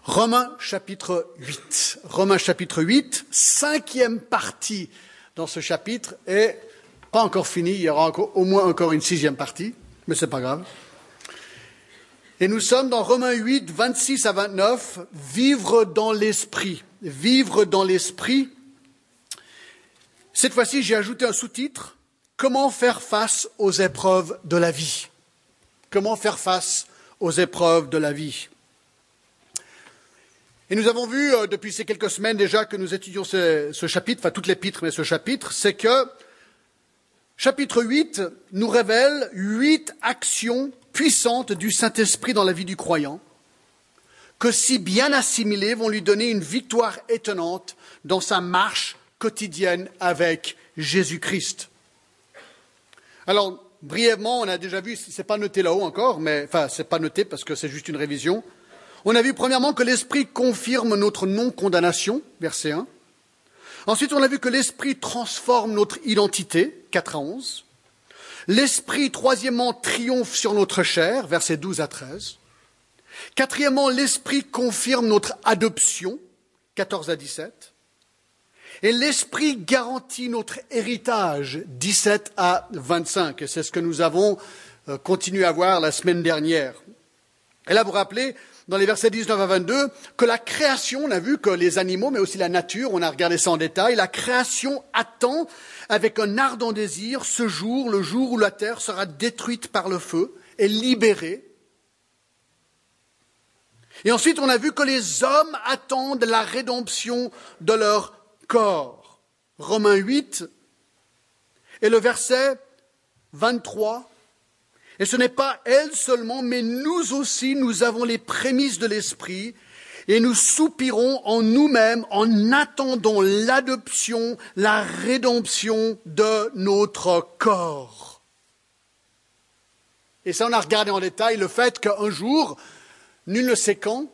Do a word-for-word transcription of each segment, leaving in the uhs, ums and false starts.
Romains chapitre huit. Romains chapitre huit, cinquième partie dans ce chapitre, et pas encore fini, il y aura encore, au moins encore une sixième partie, mais c'est pas grave. Et nous sommes dans Romains huit, vingt-six à vingt-neuf, vivre dans l'esprit. Vivre dans l'esprit. Cette fois-ci, j'ai ajouté un sous-titre, comment faire face aux épreuves de la vie. Comment faire face aux épreuves de la vie. Et nous avons vu euh, depuis ces quelques semaines déjà que nous étudions ce, ce chapitre, enfin toute l'épître, mais ce chapitre, c'est que chapitre huit nous révèle huit actions puissantes du Saint-Esprit dans la vie du croyant, que si bien assimilées vont lui donner une victoire étonnante dans sa marche quotidienne avec Jésus-Christ. Alors, brièvement, on a déjà vu, c'est pas noté là-haut encore, mais enfin, c'est pas noté parce que c'est juste une révision. On a vu premièrement que l'Esprit confirme notre non-condamnation, verset un. Ensuite, on a vu que l'Esprit transforme notre identité, quatre à onze. L'Esprit, troisièmement, triomphe sur notre chair, versets douze à treize. Quatrièmement, l'Esprit confirme notre adoption, quatorze à dix-sept. Et l'Esprit garantit notre héritage, dix-sept à vingt-cinq. Et c'est ce que nous avons continué à voir la semaine dernière. Et là, vous vous rappelez, dans les versets dix-neuf à vingt-deux, que la création, on a vu que les animaux, mais aussi la nature, on a regardé ça en détail, la création attend avec un ardent désir ce jour, le jour où la terre sera détruite par le feu et libérée. Et ensuite, on a vu que les hommes attendent la rédemption de leur corps. Romains huit, et le verset vingt-trois. Et ce n'est pas elle seulement, mais nous aussi, nous avons les prémices de l'Esprit et nous soupirons en nous-mêmes en attendant l'adoption, la rédemption de notre corps. Et ça, on a regardé en détail le fait qu'un jour, nul ne sait quand,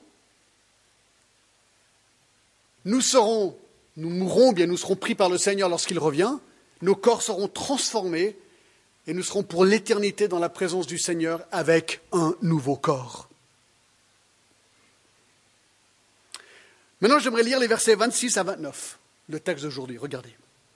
nous serons, nous mourrons, bien nous serons pris par le Seigneur lorsqu'il revient, nos corps seront transformés, et nous serons pour l'éternité dans la présence du Seigneur avec un nouveau corps. Maintenant, j'aimerais lire les versets vingt-six à vingt-neuf, le texte d'aujourd'hui. Regardez.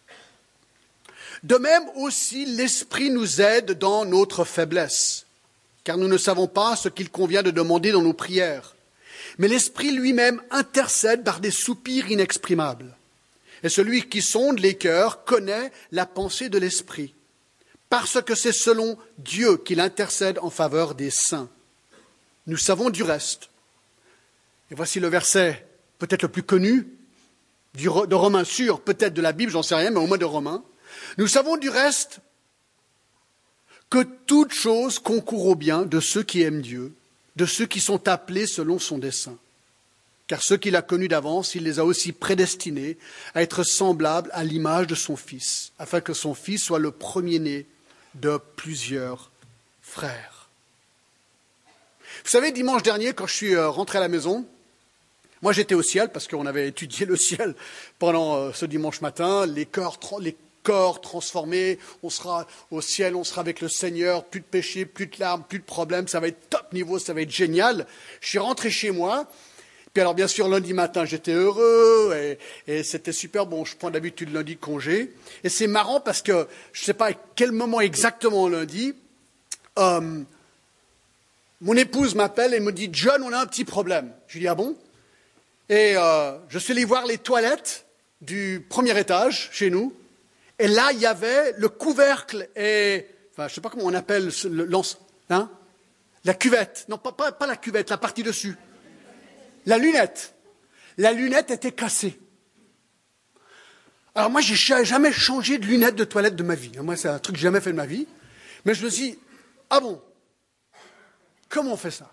De même aussi, l'Esprit nous aide dans notre faiblesse, car nous ne savons pas ce qu'il convient de demander dans nos prières. Mais l'Esprit lui-même intercède par des soupirs inexprimables. Et celui qui sonde les cœurs connaît la pensée de l'Esprit, parce que c'est selon Dieu qu'il intercède en faveur des saints. Nous savons du reste. Et voici le verset peut-être le plus connu de Romains sûr, peut-être de la Bible, j'en sais rien, mais au moins de Romains. Nous savons du reste que toute chose concourt au bien de ceux qui aiment Dieu, de ceux qui sont appelés selon son dessein. Car ceux qu'il a connus d'avance, il les a aussi prédestinés à être semblables à l'image de son Fils, afin que son Fils soit le premier-né de plusieurs frères. Vous savez, dimanche dernier, quand je suis rentré à la maison, moi j'étais au ciel parce qu'on avait étudié le ciel pendant ce dimanche matin, les corps, les corps transformés, on sera au ciel, on sera avec le Seigneur, plus de péché, plus de larmes, plus de problèmes, ça va être top niveau, ça va être génial. Je suis rentré chez moi. Puis alors, bien sûr, lundi matin, j'étais heureux et, et c'était super. Bon, je prends d'habitude lundi de congé. Et c'est marrant parce que je ne sais pas à quel moment exactement lundi, euh, mon épouse m'appelle et me dit « John, on a un petit problème. » Je lui dis « Ah bon ?» Et euh, je suis allé voir les toilettes du premier étage chez nous. Et là, il y avait le couvercle et... Enfin, je ne sais pas comment on appelle le, lance, hein, la cuvette. Non, pas, pas, pas la cuvette, la partie dessus. La lunette. La lunette était cassée. Alors moi, j'ai jamais changé de lunette de toilette de ma vie. Moi, c'est un truc que j'ai jamais fait de ma vie. Mais je me suis dit, ah bon, comment on fait ça?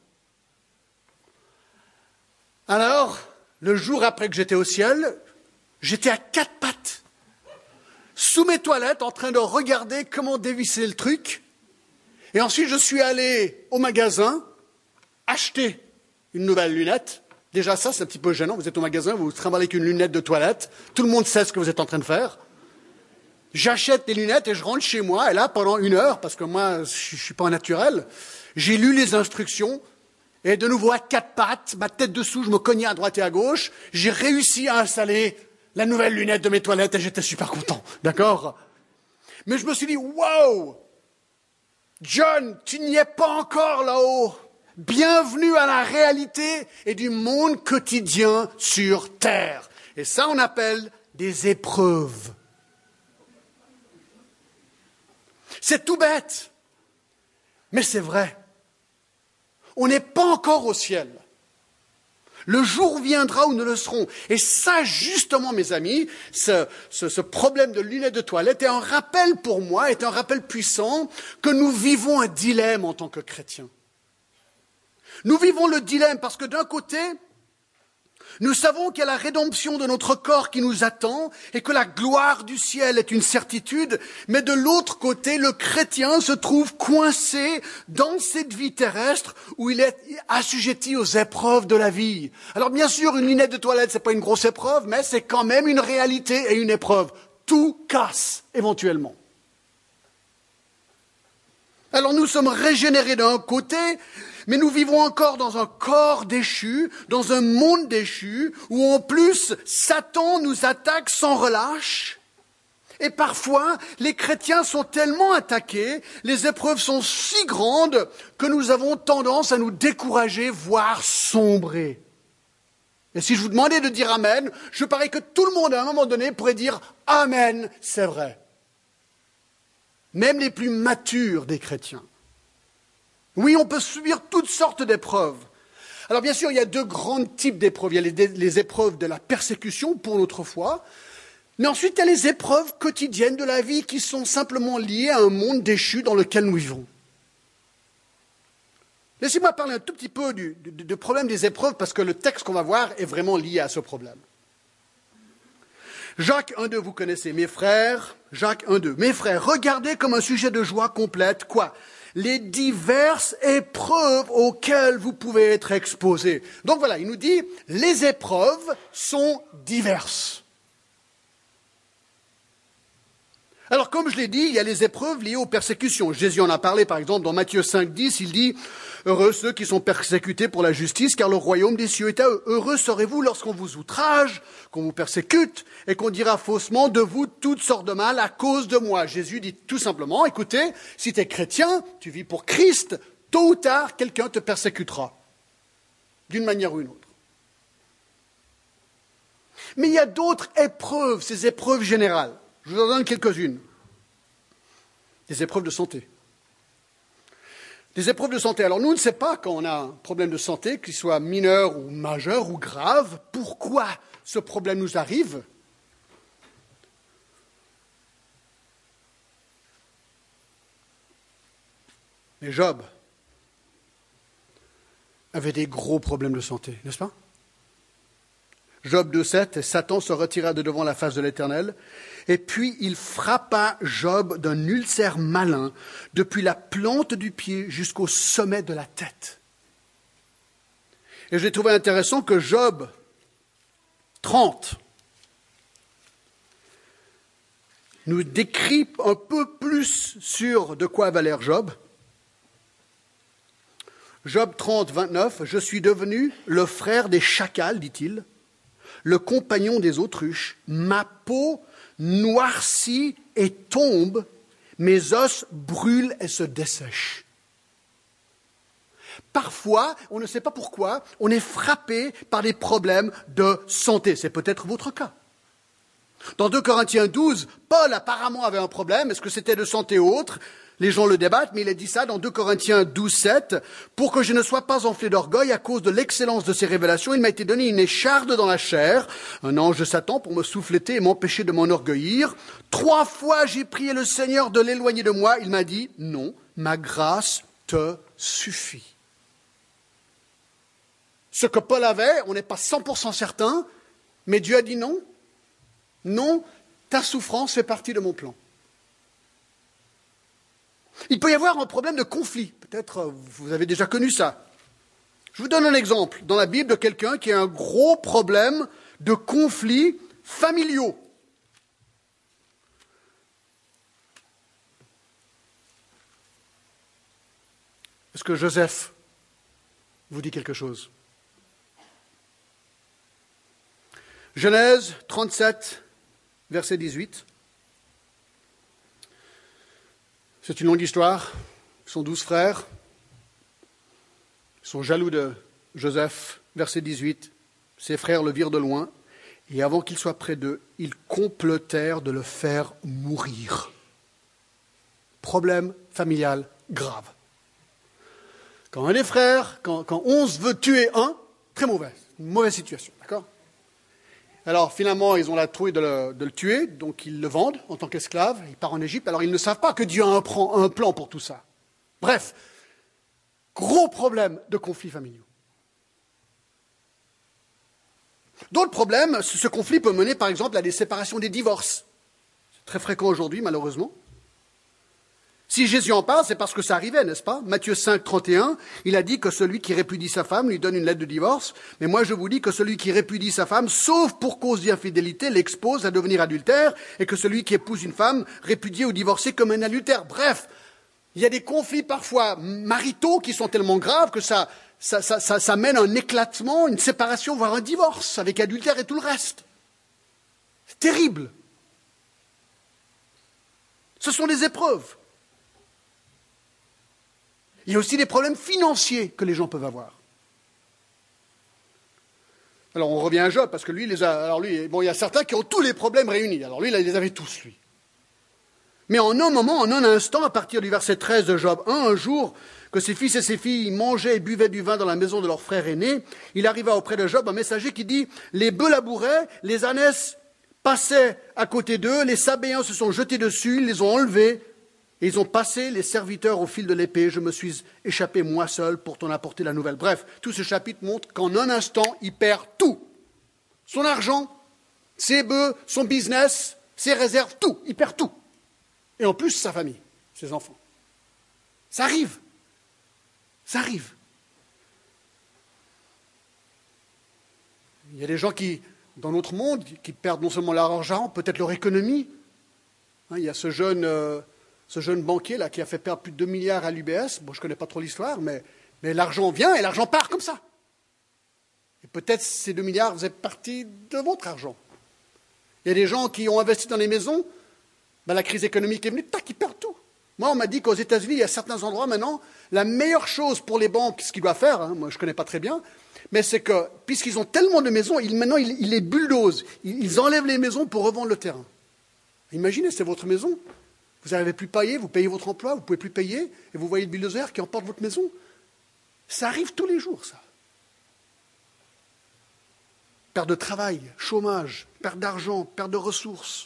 Alors, le jour après que j'étais au ciel, j'étais à quatre pattes, sous mes toilettes, en train de regarder comment dévisser le truc. Et ensuite, je suis allé au magasin, acheter une nouvelle lunette. Déjà ça, c'est un petit peu gênant. Vous êtes au magasin, vous vous trimballez avec une lunette de toilette. Tout le monde sait ce que vous êtes en train de faire. J'achète des lunettes et je rentre chez moi. Et là, pendant une heure, parce que moi, je ne suis pas un naturel, j'ai lu les instructions Et de nouveau, à quatre pattes, ma tête dessous, je me cognais à droite et à gauche. J'ai réussi à installer la nouvelle lunette de mes toilettes et j'étais super content. D'accord? Mais je me suis dit, wow! John, tu n'y es pas encore là-haut. Bienvenue à la réalité et du monde quotidien sur Terre. Et ça, on appelle des épreuves. C'est tout bête, mais c'est vrai. On n'est pas encore au ciel. Le jour viendra où nous le serons. Et ça, justement, mes amis, ce, ce, ce problème de lunettes de toilette est un rappel pour moi, est un rappel puissant que nous vivons un dilemme en tant que chrétiens. Nous vivons le dilemme parce que d'un côté, nous savons qu'il y a la rédemption de notre corps qui nous attend et que la gloire du ciel est une certitude, mais de l'autre côté, le chrétien se trouve coincé dans cette vie terrestre où il est assujetti aux épreuves de la vie. Alors bien sûr, une lunette de toilette, c'est pas une grosse épreuve, mais c'est quand même une réalité et une épreuve. Tout casse éventuellement. Alors nous sommes régénérés d'un côté, mais nous vivons encore dans un corps déchu, dans un monde déchu, où en plus Satan nous attaque sans relâche. Et parfois, les chrétiens sont tellement attaqués, les épreuves sont si grandes que nous avons tendance à nous décourager, voire sombrer. Et si je vous demandais de dire Amen, je parie que tout le monde à un moment donné pourrait dire Amen, c'est vrai. Même les plus matures des chrétiens. Oui, on peut subir toutes sortes d'épreuves. Alors bien sûr, il y a deux grands types d'épreuves. Il y a les, les épreuves de la persécution pour notre foi, mais ensuite il y a les épreuves quotidiennes de la vie qui sont simplement liées à un monde déchu dans lequel nous vivons. Laissez-moi parler un tout petit peu du, du, du problème des épreuves, parce que le texte qu'on va voir est vraiment lié à ce problème. Jacques un deux, vous connaissez, mes frères, Jacques un deux. Mes frères, regardez comme un sujet de joie complète, quoi? Les diverses épreuves auxquelles vous pouvez être exposés. Donc voilà, il nous dit, les épreuves sont diverses. Alors, comme je l'ai dit, il y a les épreuves liées aux persécutions. Jésus en a parlé, par exemple, dans Matthieu cinq dix, il dit « Heureux ceux qui sont persécutés pour la justice, car le royaume des cieux est à eux. Heureux serez-vous lorsqu'on vous outrage, qu'on vous persécute, et qu'on dira faussement de vous toutes sortes de mal à cause de moi. » Jésus dit tout simplement « Écoutez, si tu es chrétien, tu vis pour Christ, tôt ou tard, quelqu'un te persécutera, d'une manière ou une autre. » Mais il y a d'autres épreuves, ces épreuves générales. Je vous en donne quelques-unes. Des épreuves de santé. Des épreuves de santé. Alors nous, on ne sait pas quand on a un problème de santé, qu'il soit mineur ou majeur ou grave, pourquoi ce problème nous arrive. Mais Job avait des gros problèmes de santé, n'est-ce pas? Job deux sept, et Satan se retira de devant la face de l'Éternel, et puis il frappa Job d'un ulcère malin depuis la plante du pied jusqu'au sommet de la tête. Et j'ai trouvé intéressant que Job trente nous décrit un peu plus sur de quoi avait l'air Job. Job trente, vingt-neuf, « Je suis devenu le frère des chacals, dit-il, le compagnon des autruches, ma peau noircit et tombe, mes os brûlent et se dessèchent. » Parfois, on ne sait pas pourquoi, on est frappé par des problèmes de santé. C'est peut-être votre cas. Dans deux Corinthiens douze, Paul apparemment avait un problème. Est-ce que c'était de santé ou autre? Les gens le débattent, mais il a dit ça dans deux Corinthiens douze, sept. « Pour que je ne sois pas enflé d'orgueil à cause de l'excellence de ces révélations, il m'a été donné une écharde dans la chair, un ange de Satan pour me souffleter et m'empêcher de m'enorgueillir. Trois fois j'ai prié le Seigneur de l'éloigner de moi. Il m'a dit, non, ma grâce te suffit. » Ce que Paul avait, on n'est pas cent pour cent certain, mais Dieu a dit non. Non, ta souffrance fait partie de mon plan. Il peut y avoir un problème de conflit. Peut-être vous avez déjà connu ça. Je vous donne un exemple dans la Bible de quelqu'un qui a un gros problème de conflits familiaux. Est-ce que Joseph vous dit quelque chose? Genèse trente-sept, verset dix-huit. C'est une longue histoire. Ils sont douze frères. Ils sont jaloux de Joseph. Verset dix-huit. Ses frères le virent de loin. Et avant qu'il soit près d'eux, ils complotèrent de le faire mourir. Problème familial grave. Quand un des frères, quand, quand onze veut tuer un, très mauvais. Une mauvaise situation, d'accord? Alors finalement, ils ont la trouille de le, de le tuer, donc ils le vendent en tant qu'esclave, il part en Égypte. Alors ils ne savent pas que Dieu a un, un plan pour tout ça. Bref, gros problème de conflits familiaux. D'autres problèmes, ce conflit peut mener par exemple à des séparations, des divorces. C'est très fréquent aujourd'hui, malheureusement. Si Jésus en parle, c'est parce que ça arrivait, n'est-ce pas? Matthieu cinq, trente et un, il a dit que celui qui répudie sa femme lui donne une lettre de divorce. Mais moi, je vous dis que celui qui répudie sa femme, sauf pour cause d'infidélité, l'expose à devenir adultère, et que celui qui épouse une femme, répudiée ou divorcée comme un adultère. Bref, il y a des conflits parfois maritaux qui sont tellement graves que ça, ça, ça, ça, ça mène à un éclatement, une séparation, voire un divorce, avec adultère et tout le reste. C'est terrible. Ce sont des épreuves. Il y a aussi des problèmes financiers que les gens peuvent avoir. Alors on revient à Job, parce que lui, les a, alors lui, bon, il y a certains qui ont tous les problèmes réunis. Alors lui, il les avait tous, lui. Mais en un moment, en un instant, à partir du verset treize de Job un, un jour, que ses fils et ses filles mangeaient et buvaient du vin dans la maison de leur frère aîné, il arriva auprès de Job un messager qui dit « Les bœufs labouraient, les ânesses passaient à côté d'eux, les Sabéens se sont jetés dessus, ils les ont enlevés. Et ils ont passé les serviteurs au fil de l'épée. Je me suis échappé moi seul pour t'en apporter la nouvelle. » Bref, tout ce chapitre montre qu'en un instant, il perd tout. Son argent, ses bœufs, son business, ses réserves, tout. Il perd tout. Et en plus, sa famille, ses enfants. Ça arrive. Ça arrive. Il y a des gens qui, dans notre monde, qui perdent non seulement leur argent, peut-être leur économie. Il y a ce jeune... Euh, Ce jeune banquier là qui a fait perdre plus de deux milliards à l'U B S, bon, je ne connais pas trop l'histoire, mais, mais l'argent vient et l'argent part comme ça. Et peut-être ces deux milliards faisaient partie de votre argent. Il y a des gens qui ont investi dans les maisons, ben, la crise économique est venue, tac, ils perdent tout. Moi, on m'a dit qu'aux États-Unis, il y a certains endroits maintenant, la meilleure chose pour les banques, ce qu'ils doivent faire, hein, moi je ne connais pas très bien, mais c'est que, puisqu'ils ont tellement de maisons, ils, maintenant ils, ils les bulldozent, ils, ils enlèvent les maisons pour revendre le terrain. Imaginez, c'est votre maison. Vous n'arrivez plus à payer, vous payez votre emploi, vous ne pouvez plus payer, et vous voyez le bulldozer qui emporte votre maison. Ça arrive tous les jours, ça. Perte de travail, chômage, perte d'argent, perte de ressources.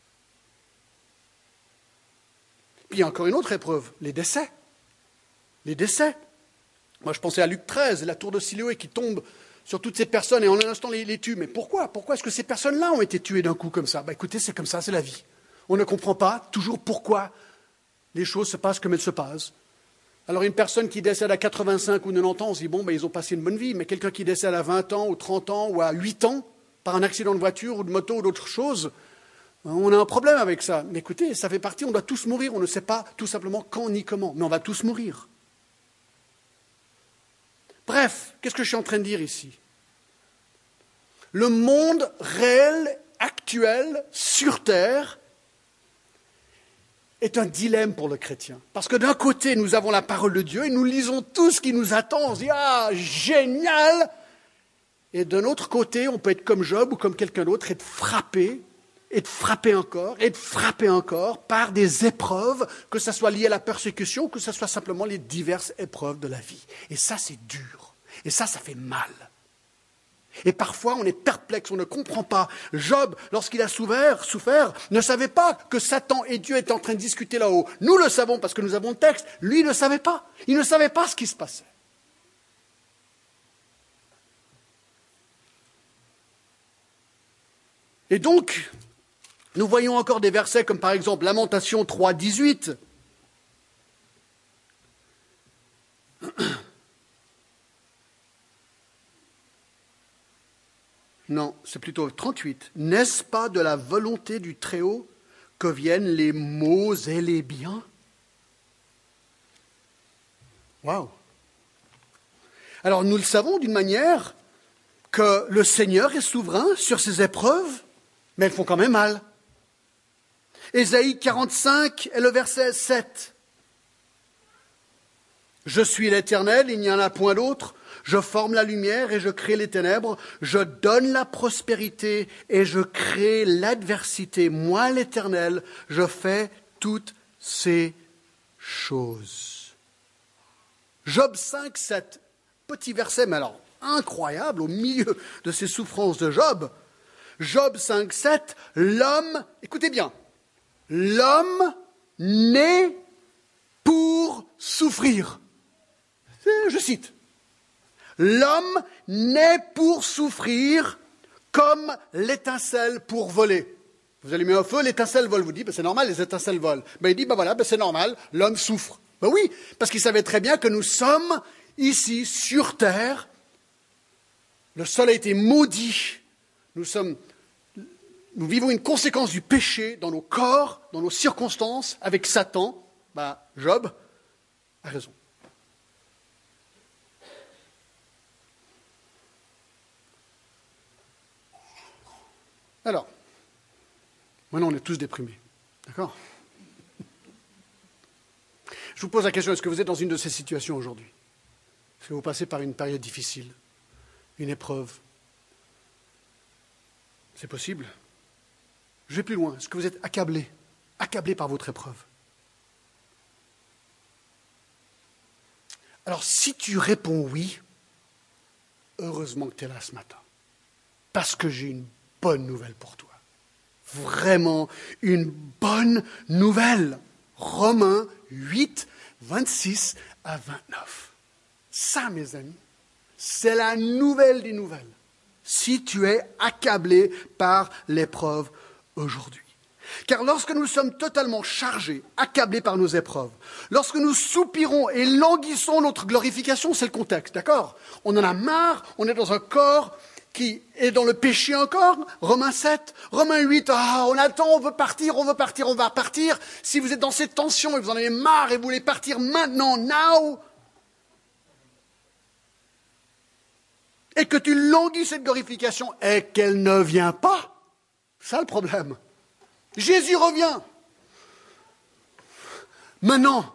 Puis il y a encore une autre épreuve, les décès. Les décès. Moi, je pensais à Luc treize, la tour de Siloé qui tombe sur toutes ces personnes et en un instant les, les tue. Mais pourquoi Pourquoi est-ce que ces personnes-là ont été tuées d'un coup comme ça? Bah, écoutez, c'est comme ça, c'est la vie. On ne comprend pas toujours pourquoi les choses se passent comme elles se passent. Alors une personne qui décède à quatre-vingt-cinq ou quatre-vingt-dix ans, on se dit, bon, ben, ils ont passé une bonne vie, mais quelqu'un qui décède à vingt ans ou trente ans ou à huit ans, par un accident de voiture ou de moto ou d'autre chose, on a un problème avec ça. Mais écoutez, ça fait partie, on doit tous mourir, on ne sait pas tout simplement quand ni comment, mais on va tous mourir. Bref, qu'est-ce que je suis en train de dire ici? Le monde réel, actuel, sur Terre, est un dilemme pour le chrétien. Parce que d'un côté, nous avons la parole de Dieu et nous lisons tout ce qui nous attend. On se dit, ah, génial! Et d'un autre côté, on peut être comme Job ou comme quelqu'un d'autre, être frappé, et de frapper encore, et de frapper encore par des épreuves, que ce soit lié à la persécution ou que ce soit simplement les diverses épreuves de la vie. Et ça, c'est dur. Et ça, ça fait mal. Et parfois, on est perplexe, on ne comprend pas. Job, lorsqu'il a souffert, souffert, ne savait pas que Satan et Dieu étaient en train de discuter là-haut. Nous le savons parce que nous avons le texte. Lui ne savait pas. Il ne savait pas ce qui se passait. Et donc, nous voyons encore des versets comme par exemple Lamentation trois, dix-huit. Non, c'est plutôt trente-huit. N'est-ce pas de la volonté du Très-Haut que viennent les maux et les biens? Waouh! Alors nous le savons d'une manière que le Seigneur est souverain sur ces épreuves, mais elles font quand même mal. Ésaïe quarante-cinq et le verset sept. Je suis l'Éternel, il n'y en a point d'autre. Je forme la lumière et je crée les ténèbres. Je donne la prospérité et je crée l'adversité. Moi, l'Éternel, je fais toutes ces choses. Job cinq, sept. Petit verset, mais alors incroyable, au milieu de ces souffrances de Job. Job cinq, sept. L'homme, écoutez bien, l'homme naît pour souffrir. Je cite. L'homme naît pour souffrir comme l'étincelle pour voler. Vous allumez un feu, l'étincelle vole. Vous dites, ben c'est normal, les étincelles volent. Ben il dit, ben voilà, ben c'est normal, l'homme souffre. Ben oui, parce qu'il savait très bien que nous sommes ici, sur terre. Le sol a été maudit. Nous sommes, nous vivons une conséquence du péché dans nos corps, dans nos circonstances, avec Satan. Ben, Job a raison. Alors, maintenant on est tous déprimés, d'accord? Je vous pose la question, est-ce que vous êtes dans une de ces situations aujourd'hui? Est-ce que vous passez par une période difficile, une épreuve? C'est possible. Je vais plus loin, est-ce que vous êtes accablé, accablé par votre épreuve? Alors si tu réponds oui, heureusement que tu es là ce matin, parce que j'ai une bonne nouvelle pour toi. Vraiment une bonne nouvelle. Romains huit, vingt-six à vingt-neuf. Ça, mes amis, c'est la nouvelle des nouvelles. Si tu es accablé par l'épreuve aujourd'hui. Car lorsque nous sommes totalement chargés, accablés par nos épreuves, lorsque nous soupirons et languissons notre glorification, c'est le contexte, d'accord? On en a marre, on est dans un corps qui est dans le péché encore, Romains sept, Romains huit, ah, on attend, on veut partir, on veut partir, on va partir. Si vous êtes dans cette tension et vous en avez marre et vous voulez partir maintenant, now, et que tu languis cette glorification et qu'elle ne vient pas, c'est ça le problème. Jésus revient. Maintenant,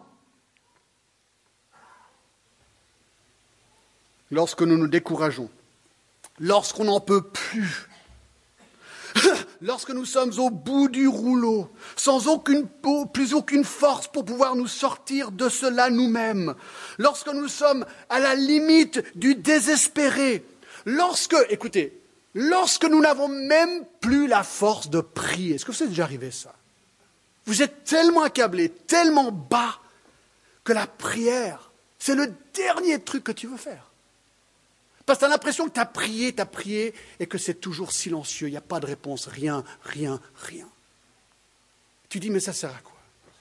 lorsque nous nous décourageons, lorsqu'on n'en peut plus, lorsque nous sommes au bout du rouleau, sans aucune, plus aucune force pour pouvoir nous sortir de cela nous-mêmes, lorsque nous sommes à la limite du désespéré, lorsque, écoutez, lorsque nous n'avons même plus la force de prier, est-ce que vous êtes déjà arrivé ça? Vous êtes tellement accablé, tellement bas, que la prière, c'est le dernier truc que tu veux faire. Parce que tu as l'impression que tu as prié, tu as prié, et que c'est toujours silencieux, il n'y a pas de réponse, rien, rien, rien. Tu dis, mais ça sert à quoi?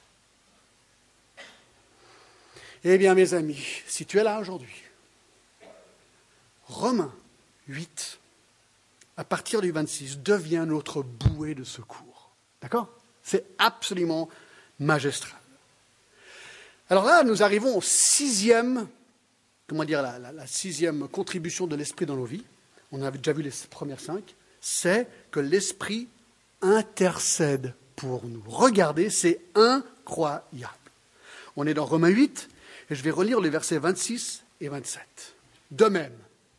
Eh bien, mes amis, si tu es là aujourd'hui, Romains huit, à partir du vingt-six, devient notre bouée de secours. D'accord? C'est absolument magistral. Alors là, nous arrivons au sixième, comment dire, la, la, la sixième contribution de l'Esprit dans nos vies. On avait déjà vu les premières cinq. C'est que l'Esprit intercède pour nous. Regardez, c'est incroyable. On est dans Romains huit, et je vais relire les versets vingt-six et vingt-sept. De même,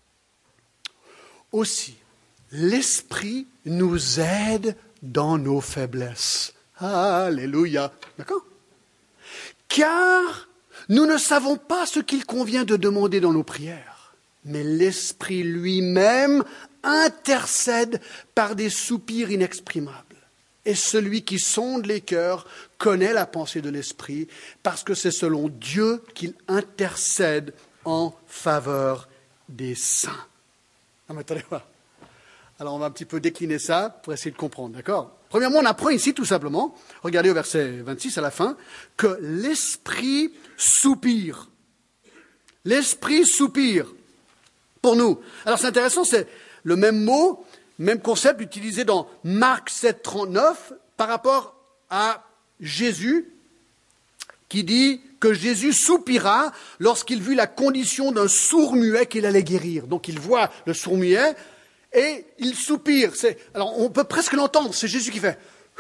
aussi, l'Esprit nous aide dans nos faiblesses. Alléluia. D'accord? Car nous ne savons pas ce qu'il convient de demander dans nos prières, mais l'Esprit lui-même intercède par des soupirs inexprimables. Et celui qui sonde les cœurs connaît la pensée de l'Esprit, parce que c'est selon Dieu qu'il intercède en faveur des saints. Ah, mais attendez, voilà. Alors on va un petit peu décliner ça pour essayer de comprendre, d'accord? Premièrement, on apprend ici tout simplement, regardez au verset vingt-six à la fin, que l'Esprit soupire. L'Esprit soupire pour nous. Alors c'est intéressant, c'est le même mot, même concept utilisé dans Marc sept, trente-neuf par rapport à Jésus qui dit que Jésus soupira lorsqu'il vit la condition d'un sourd-muet qu'il allait guérir. Donc il voit le sourd-muet et il soupire. C'est, alors on peut presque l'entendre, c'est Jésus qui fait...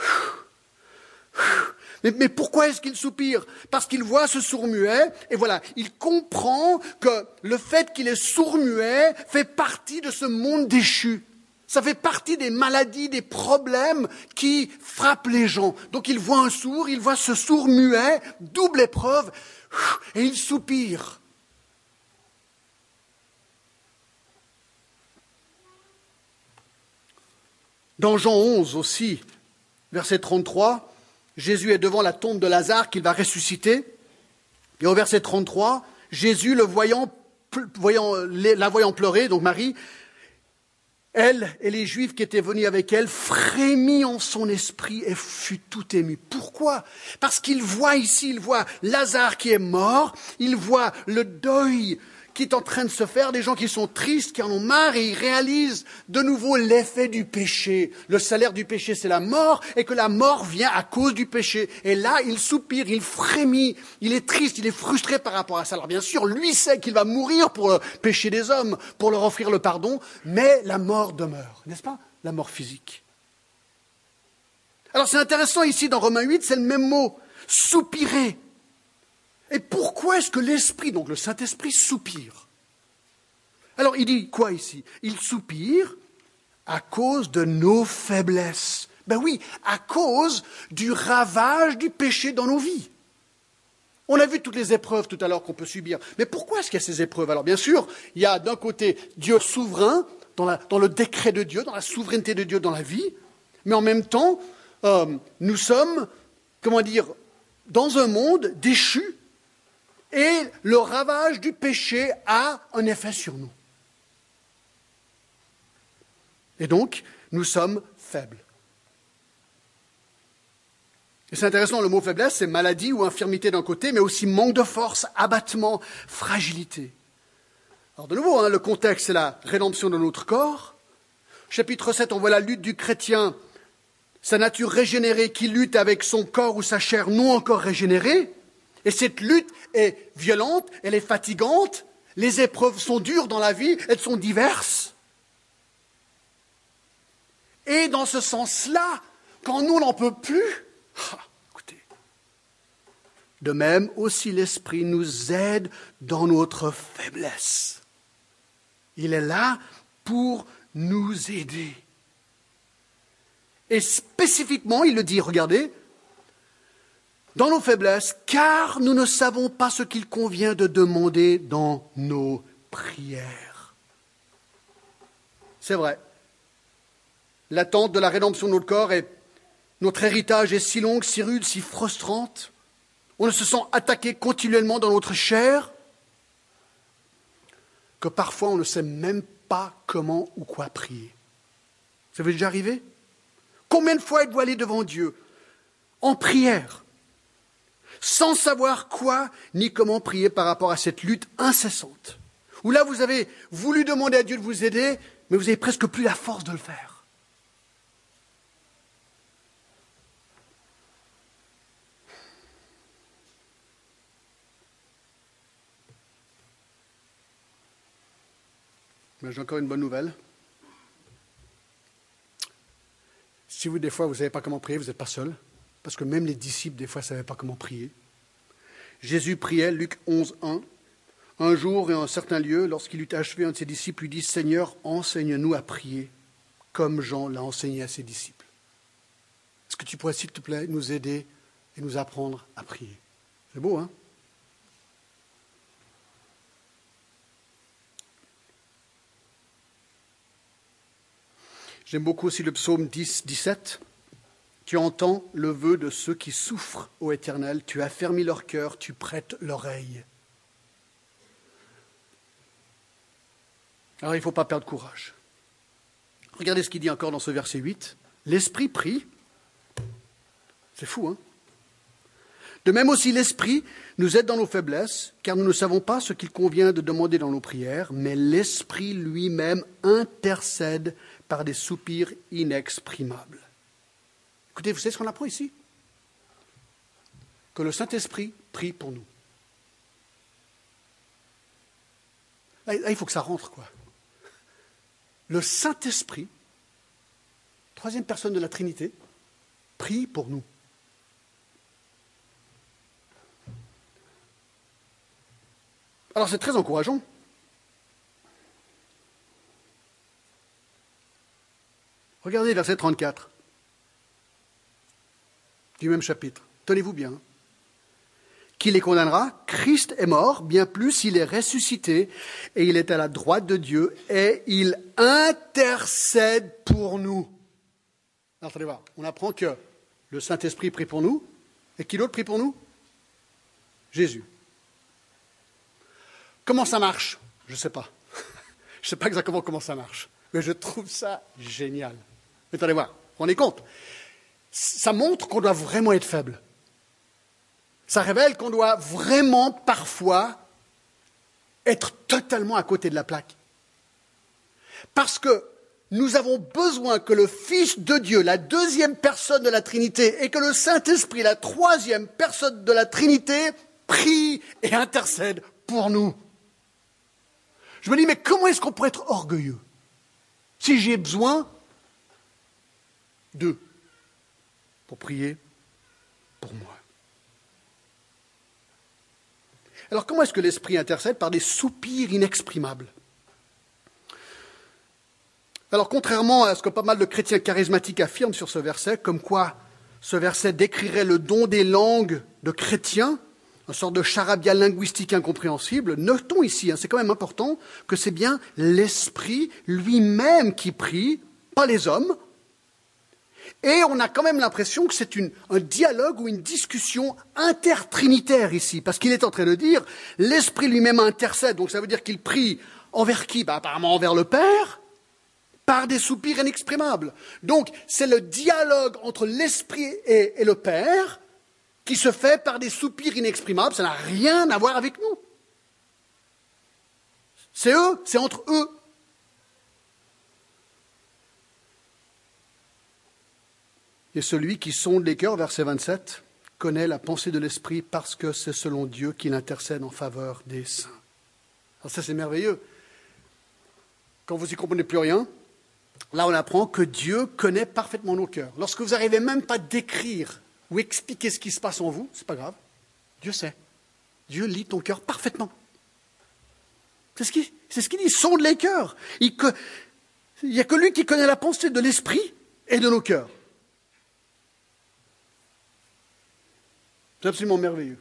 Mais, mais pourquoi est-ce qu'il soupire? Parce qu'il voit ce sourd-muet, et voilà, il comprend que le fait qu'il est sourd-muet fait partie de ce monde déchu. Ça fait partie des maladies, des problèmes qui frappent les gens. Donc il voit un sourd, il voit ce sourd-muet, double épreuve, et il soupire. Dans Jean onze aussi, verset trente-trois, Jésus est devant la tombe de Lazare qu'il va ressusciter. Et au verset trente-trois, Jésus, le voyant, voyant, la voyant pleurer, donc Marie, elle et les Juifs qui étaient venus avec elle, frémit en son esprit et fut tout ému. Pourquoi? Parce qu'il voit ici, il voit Lazare qui est mort, il voit le deuil qui est en train de se faire, des gens qui sont tristes, qui en ont marre, et ils réalisent de nouveau l'effet du péché. Le salaire du péché, c'est la mort, et que la mort vient à cause du péché. Et là, il soupire, il frémit, il est triste, il est frustré par rapport à ça. Alors bien sûr, lui sait qu'il va mourir pour le péché des hommes, pour leur offrir le pardon, mais la mort demeure, n'est-ce pas? La mort physique. Alors c'est intéressant ici, dans Romains huit, c'est le même mot, soupirer. Et pourquoi est-ce que l'Esprit, donc le Saint-Esprit, soupire? Alors il dit quoi ici? Il soupire à cause de nos faiblesses. Ben oui, à cause du ravage du péché dans nos vies. On a vu toutes les épreuves tout à l'heure qu'on peut subir. Mais pourquoi est-ce qu'il y a ces épreuves? Alors bien sûr, il y a d'un côté Dieu souverain, dans, la, dans le décret de Dieu, dans la souveraineté de Dieu dans la vie, mais en même temps, euh, nous sommes, comment dire, dans un monde déchu, et le ravage du péché a un effet sur nous. Et donc, nous sommes faibles. Et c'est intéressant, le mot faiblesse, c'est maladie ou infirmité d'un côté, mais aussi manque de force, abattement, fragilité. Alors de nouveau, hein, le contexte, c'est la rédemption de notre corps. Chapitre sept, on voit la lutte du chrétien, sa nature régénérée qui lutte avec son corps ou sa chair non encore régénérée. Et cette lutte est violente, elle est fatigante, les épreuves sont dures dans la vie, elles sont diverses. Et dans ce sens-là, quand nous n'en peut plus, ah, écoutez, de même aussi l'Esprit nous aide dans notre faiblesse. Il est là pour nous aider. Et spécifiquement, il le dit, regardez, dans nos faiblesses, car nous ne savons pas ce qu'il convient de demander dans nos prières. C'est vrai. L'attente de la rédemption de notre corps et notre héritage est si longue, si rude, si frustrante. On se sent attaqué continuellement dans notre chair que parfois on ne sait même pas comment ou quoi prier. Ça vous est déjà arrivé? Combien de fois êtes-vous allé devant Dieu en prière sans savoir quoi ni comment prier par rapport à cette lutte incessante, où là vous avez voulu demander à Dieu de vous aider, mais vous n'avez presque plus la force de le faire. Mais j'ai encore une bonne nouvelle. Si vous, des fois, vous ne savez pas comment prier, vous n'êtes pas seul. Parce que même les disciples, des fois, ne savaient pas comment prier. Jésus priait, Luc onze, un. Un jour et en un certain lieu, lorsqu'il eut achevé, un de ses disciples lui dit « Seigneur, enseigne-nous à prier, comme Jean l'a enseigné à ses disciples. » Est-ce que tu pourrais, s'il te plaît, nous aider et nous apprendre à prier? C'est beau, hein? J'aime beaucoup aussi le psaume dix, dix-sept. Tu entends le vœu de ceux qui souffrent, ô Éternel, tu affermis leur cœur, tu prêtes l'oreille. Alors il ne faut pas perdre courage. Regardez ce qu'il dit encore dans ce verset huit. L'Esprit prie. C'est fou, hein? De même aussi l'Esprit nous aide dans nos faiblesses, car nous ne savons pas ce qu'il convient de demander dans nos prières, mais l'Esprit lui-même intercède par des soupirs inexprimables. Écoutez, vous savez ce qu'on apprend ici? Que le Saint-Esprit prie pour nous. Là, il faut que ça rentre, quoi. Le Saint-Esprit, troisième personne de la Trinité, prie pour nous. Alors c'est très encourageant. Regardez verset trente-quatre du même chapitre. Tenez-vous bien. Qui les condamnera? Christ est mort, bien plus, il est ressuscité, et il est à la droite de Dieu, et il intercède pour nous. Alors, attendez voir, on apprend que le Saint-Esprit prie pour nous, et qui d'autre prie pour nous? Jésus. Comment ça marche? Je ne sais pas. Je ne sais pas exactement comment ça marche, mais je trouve ça génial. Mais attendez voir, rendez compte. Ça montre qu'on doit vraiment être faible. Ça révèle qu'on doit vraiment, parfois, être totalement à côté de la plaque. Parce que nous avons besoin que le Fils de Dieu, la deuxième personne de la Trinité, et que le Saint-Esprit, la troisième personne de la Trinité, prie et intercède pour nous. Je me dis, mais comment est-ce qu'on pourrait être orgueilleux si j'ai besoin d'eux pour prier pour moi? Alors, comment est-ce que l'Esprit intercède? Par des soupirs inexprimables. Alors, contrairement à ce que pas mal de chrétiens charismatiques affirment sur ce verset, comme quoi ce verset décrirait le don des langues de chrétiens, une sorte de charabia linguistique incompréhensible, notons ici, hein, c'est quand même important, que c'est bien l'Esprit lui-même qui prie, pas les hommes. Et on a quand même l'impression que c'est une, un dialogue ou une discussion intertrinitaire ici, parce qu'il est en train de dire, l'Esprit lui-même intercède, donc ça veut dire qu'il prie envers qui? Ben, apparemment envers le Père, par des soupirs inexprimables. Donc c'est le dialogue entre l'Esprit et, et le Père qui se fait par des soupirs inexprimables, ça n'a rien à voir avec nous. C'est eux, c'est entre eux. Et celui qui sonde les cœurs, verset vingt-sept, connaît la pensée de l'Esprit parce que c'est selon Dieu qu'il intercède en faveur des saints. Alors ça, c'est merveilleux. Quand vous n'y comprenez plus rien, là, on apprend que Dieu connaît parfaitement nos cœurs. Lorsque vous n'arrivez même pas à décrire ou expliquer ce qui se passe en vous, c'est pas grave. Dieu sait. Dieu lit ton cœur parfaitement. C'est ce qu'il c'est ce qu'il dit, sonde les cœurs. Il n'y a que lui qui connaît la pensée de l'Esprit et de nos cœurs. C'est absolument merveilleux.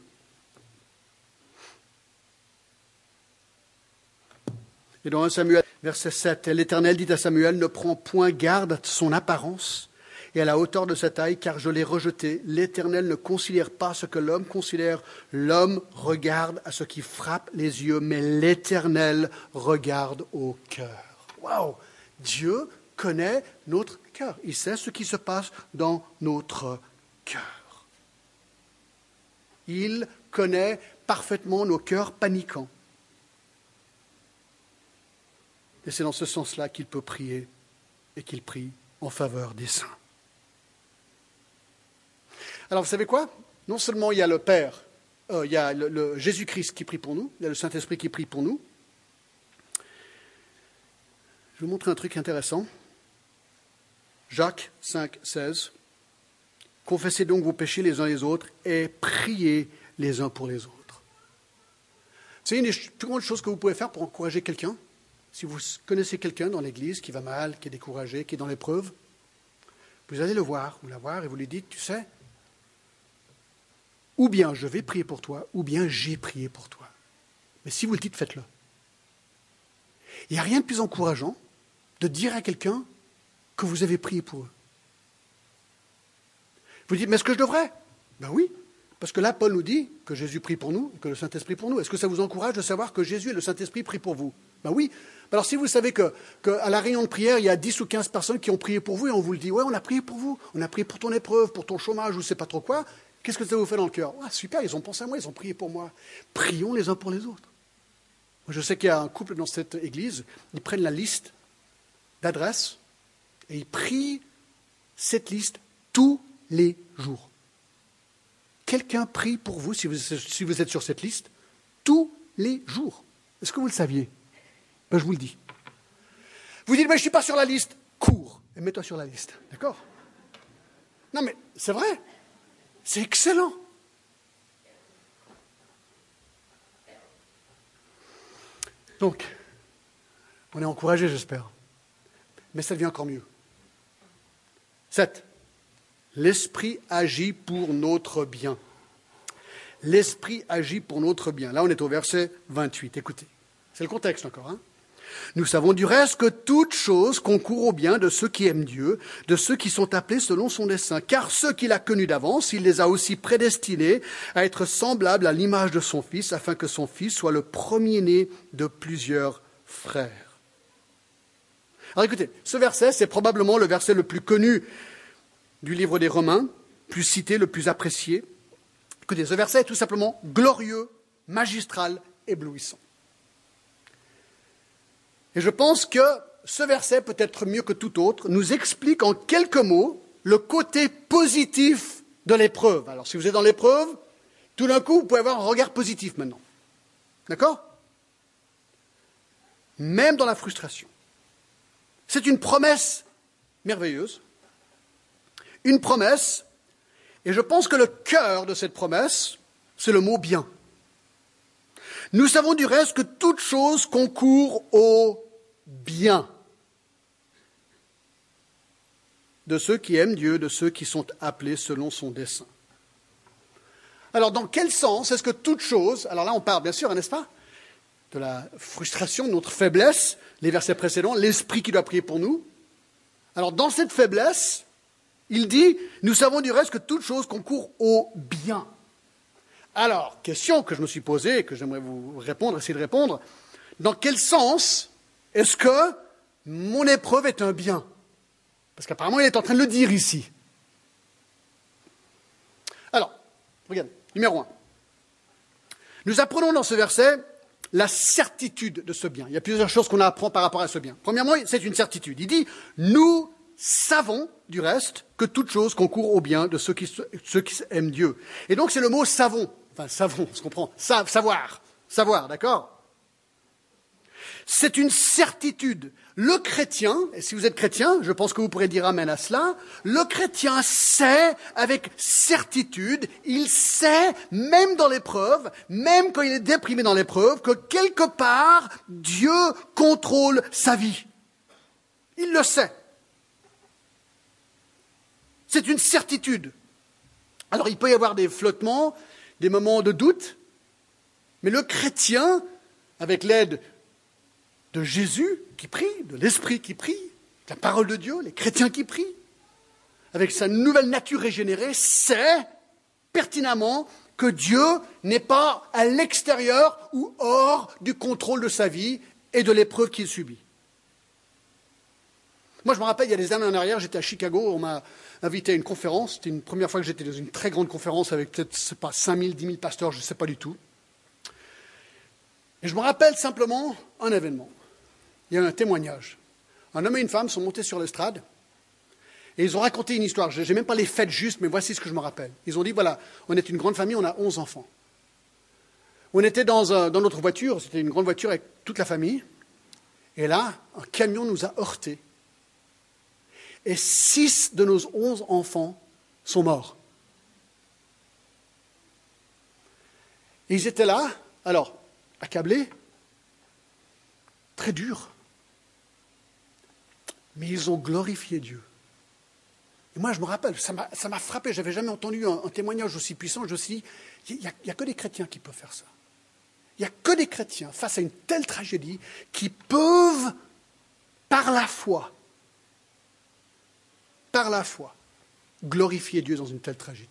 Et dans un Samuel, verset sept, l'Éternel dit à Samuel, ne prends point garde à son apparence et à la hauteur de sa taille, car je l'ai rejeté. L'Éternel ne considère pas ce que l'homme considère. L'homme regarde à ce qui frappe les yeux, mais l'Éternel regarde au cœur. Waouh! Dieu connaît notre cœur. Il sait ce qui se passe dans notre cœur. Il connaît parfaitement nos cœurs paniquants. Et c'est dans ce sens-là qu'il peut prier et qu'il prie en faveur des saints. Alors, vous savez quoi? Non seulement il y a le Père, euh, il y a le, le Jésus-Christ qui prie pour nous, il y a le Saint-Esprit qui prie pour nous. Je vais vous montrer un truc intéressant. Jacques cinq, seize. Confessez donc vos péchés les uns les autres et priez les uns pour les autres. C'est une des plus grandes choses que vous pouvez faire pour encourager quelqu'un. Si vous connaissez quelqu'un dans l'église qui va mal, qui est découragé, qui est dans l'épreuve, vous allez le voir ou la voir et vous lui dites, tu sais, ou bien je vais prier pour toi, ou bien j'ai prié pour toi. Mais si vous le dites, faites-le. Il n'y a rien de plus encourageant de dire à quelqu'un que vous avez prié pour eux. Vous dites, mais est-ce que je devrais? Ben oui, parce que là, Paul nous dit que Jésus prie pour nous et que le Saint-Esprit pour nous. Est-ce que ça vous encourage de savoir que Jésus et le Saint-Esprit prient pour vous? Ben oui. Alors si vous savez que, qu'à la réunion de prière, il y a dix ou quinze personnes qui ont prié pour vous et on vous le dit, ouais, on a prié pour vous, on a prié pour ton épreuve, pour ton chômage, ou je ne sais pas trop quoi, qu'est-ce que ça vous fait dans le cœur? Ah, super, ils ont pensé à moi, ils ont prié pour moi. Prions les uns pour les autres. Moi, je sais qu'il y a un couple dans cette église, ils prennent la liste d'adresses et ils prient cette liste tous les jours. Quelqu'un prie pour vous, si vous, si vous êtes sur cette liste, tous les jours. Est-ce que vous le saviez? Ben, je vous le dis. Vous dites, mais je ne suis pas sur la liste. Cours et mets-toi sur la liste. D'accord? Non, mais c'est vrai. C'est excellent. Donc, on est encouragé, j'espère. Mais ça devient encore mieux. sept. L'Esprit agit pour notre bien. L'Esprit agit pour notre bien. Là, on est au verset vingt-huit. Écoutez, c'est le contexte encore. Hein? Nous savons du reste que toute chose concourt au bien de ceux qui aiment Dieu, de ceux qui sont appelés selon son dessein. Car ceux qu'il a connus d'avance, il les a aussi prédestinés à être semblables à l'image de son Fils, afin que son Fils soit le premier-né de plusieurs frères. Alors écoutez, ce verset, c'est probablement le verset le plus connu du livre des Romains, plus cité, le plus apprécié. Écoutez, ce verset est tout simplement glorieux, magistral, éblouissant. Et je pense que ce verset, peut-être mieux que tout autre, nous explique en quelques mots le côté positif de l'épreuve. Alors, si vous êtes dans l'épreuve, tout d'un coup, vous pouvez avoir un regard positif maintenant. D'accord? Même dans la frustration. C'est une promesse merveilleuse. Une promesse, et je pense que le cœur de cette promesse, c'est le mot « bien ». Nous savons du reste que toute chose concourt au bien de ceux qui aiment Dieu, de ceux qui sont appelés selon son dessein. Alors, dans quel sens est-ce que toute chose, alors là on parle bien sûr, n'est-ce pas, de la frustration, de notre faiblesse, les versets précédents, l'Esprit qui doit prier pour nous. Alors, dans cette faiblesse, il dit, nous savons du reste que toute chose concourt au bien. Alors, question que je me suis posée et que j'aimerais vous répondre, essayer de répondre, dans quel sens est-ce que mon épreuve est un bien? Parce qu'apparemment, il est en train de le dire ici. Alors, regardez, numéro un. Nous apprenons dans ce verset la certitude de ce bien. Il y a plusieurs choses qu'on apprend par rapport à ce bien. Premièrement, c'est une certitude. Il dit, nous savons, du reste, que toute chose concourt au bien de ceux qui, ceux qui aiment Dieu. Et donc, c'est le mot savons. Enfin, savons, on se comprend. Sa- savoir. Savoir, d'accord? C'est une certitude. Le chrétien, et si vous êtes chrétien, je pense que vous pourrez dire amen à cela, le chrétien sait avec certitude, il sait, même dans l'épreuve, même quand il est déprimé dans l'épreuve, que quelque part, Dieu contrôle sa vie. Il le sait. C'est une certitude. Alors, il peut y avoir des flottements, des moments de doute, mais le chrétien, avec l'aide de Jésus qui prie, de l'Esprit qui prie, de la parole de Dieu, les chrétiens qui prient, avec sa nouvelle nature régénérée, sait pertinemment que Dieu n'est pas à l'extérieur ou hors du contrôle de sa vie et de l'épreuve qu'il subit. Moi, je me rappelle, il y a des années en arrière, j'étais à Chicago, on m'a invité à une conférence. C'était une première fois que j'étais dans une très grande conférence avec peut-être, je sais pas, cinq mille, dix mille pasteurs, je ne sais pas du tout. Et je me rappelle simplement un événement. Il y a eu un témoignage. Un homme et une femme sont montés sur l'estrade et ils ont raconté une histoire. Je n'ai même pas les faits justes, mais voici ce que je me rappelle. Ils ont dit, voilà, on est une grande famille, on a onze enfants. On était dans, un, dans notre voiture, c'était une grande voiture avec toute la famille. Et là, un camion nous a heurtés. Et six de nos onze enfants sont morts. Et ils étaient là, alors, accablés, très durs. Mais ils ont glorifié Dieu. Et moi, je me rappelle, ça m'a, ça m'a frappé, je n'avais jamais entendu un, un témoignage aussi puissant. Je me suis dit, il n'y a, a que des chrétiens qui peuvent faire ça. Il n'y a que des chrétiens, face à une telle tragédie, qui peuvent, par la foi, par la foi, glorifier Dieu dans une telle tragédie.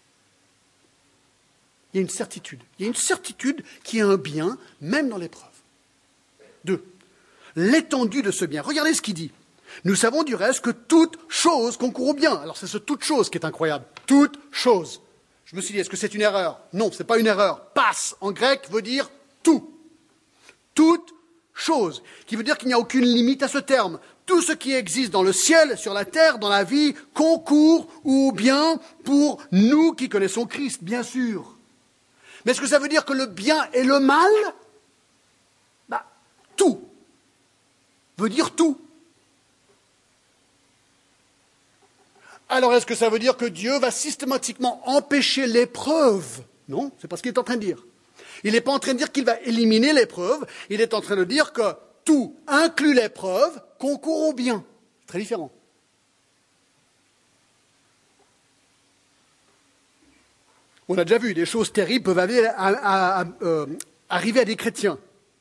Il y a une certitude. Il y a une certitude qui est un bien, même dans l'épreuve. Deux, l'étendue de ce bien. Regardez ce qu'il dit. Nous savons du reste que toute chose concourt au bien. Alors c'est ce toute chose qui est incroyable. Toute chose. Je me suis dit, est-ce que c'est une erreur? Non, ce n'est pas une erreur. Pas, en grec, veut dire tout. Toute chose. Qui veut dire qu'il n'y a aucune limite à ce terme. Tout ce qui existe dans le ciel, sur la terre, dans la vie, concourt au bien pour nous qui connaissons Christ, bien sûr. Mais est-ce que ça veut dire que le bien et le mal? Bah, tout peut dire tout. Alors est-ce que ça veut dire que Dieu va systématiquement empêcher l'épreuve? Non, c'est pas ce qu'il est en train de dire. Il n'est pas en train de dire qu'il va éliminer l'épreuve, il est en train de dire que tout, inclut l'épreuve, concourt au bien. C'est très différent. On a déjà vu, des choses terribles peuvent arriver à, à, à, euh, arriver à des chrétiens.